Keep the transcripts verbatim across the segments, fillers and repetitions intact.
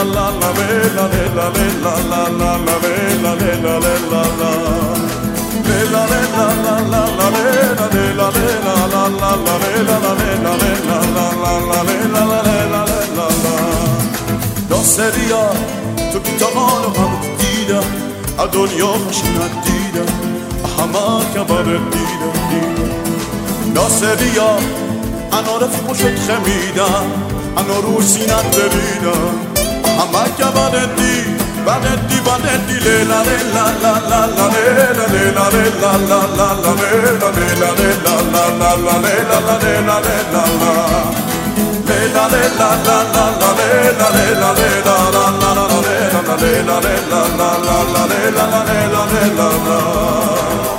ناصریا تو که تا حال هم دیدم از دنیا خوشنت دیدم همه کبر دیدم دیدم ناصریا انا رفیق شد خمیدم انا رو سینت بریدم همه کبر دی بندی بندی لیلا لیلا لا لا لا لیلا لیلا لیلا لا لا لا لیلا لیلا لیلا لا لا لا لیلا لیلا لیلا لیلا لیلا لا لا لا لیلا لیلا لیلا لا لا لا لیلا لیلا لیلا لا لا لا لیلا لیلا لیلا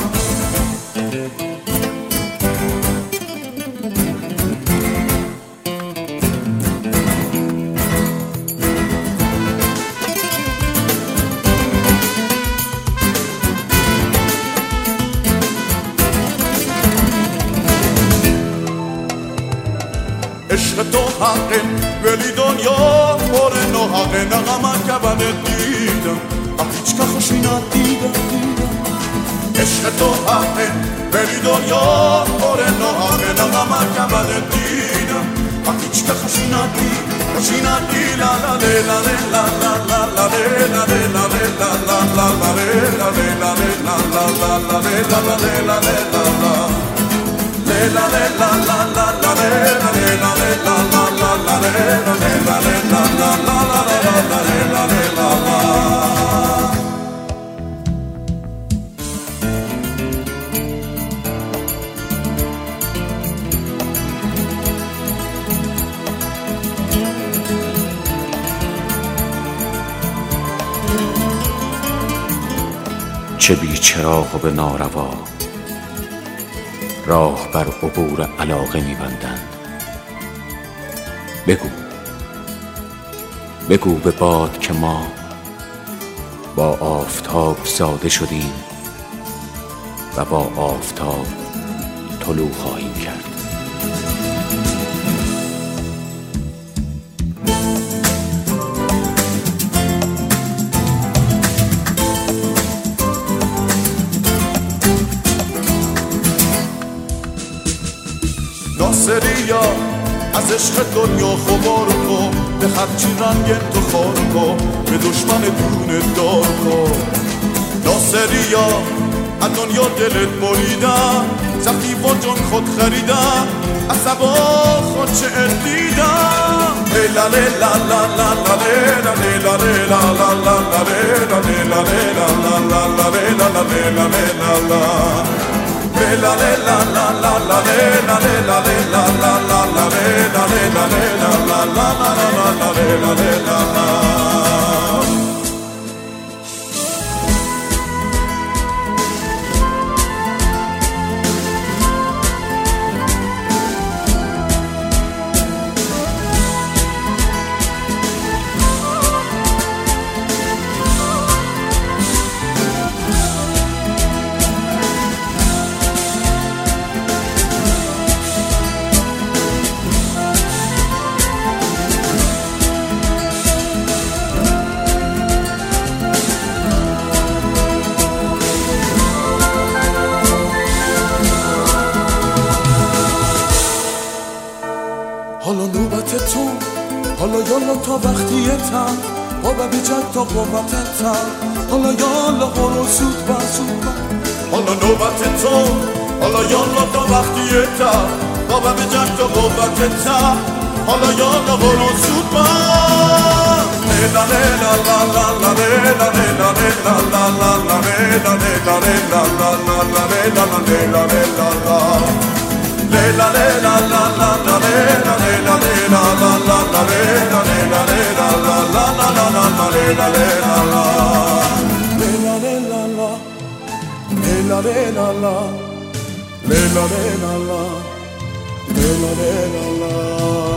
عشق تو حقه ولی دنیا پر ناحقه نغمه کبنت دیدم ام هیچ که خوشی ندیدم دیدم عشق تو حقه ولی دنیا پر ناحقه نغمه کبنت دیدم ام هیچ که خوشی ندیدم خوشی ندیدم لا لا لا لا لا لا لا لا لا لا لا لا لا لا لا لا لا لا لا La la la la la la la la la la la la la la la la چه بی چراغ و به ناروا راه بر عبور علاقه می‌بندند. بگو بگو به باد که ما با آفتاب زاده شدیم و با آفتاب طلوع خواهیم کرد. ناصریا از عشق دنیا خبار کن به هرچی رنگ تو خار کن به دشمن دونه دار کن ناصریا از دنیا دلت بریدم زخمی با جان خود خریدم از سبا خود چه دیدم لیلا لیلا لا لا لا لیلا لیلا لیلا لا لا لا لیلا لیلا لیلا لا لا لا لیلا لیلا لیلا La la la la la la la la la la la la la la la la la la la la حالا نوبت تو حالا یالا تا وقتیتم بابا بیجد تا قوتتم حالا یالا برو زود با زود حالا نوبت تو حالا یالا تا وقتیتم بابا بیجد تا قوتتم حالا یالا برو زود با لیلا لیلا لا لا لا لیلا لیلا لیلا لا لا لا لیلا لیلا لیلا لا لا لا لیلا لیلا لیلا لا Lela lela la la la lela lela lela la la la lela lela lela la la la la la la lela lela la lela lela la lela lela la lela lela la lela lela la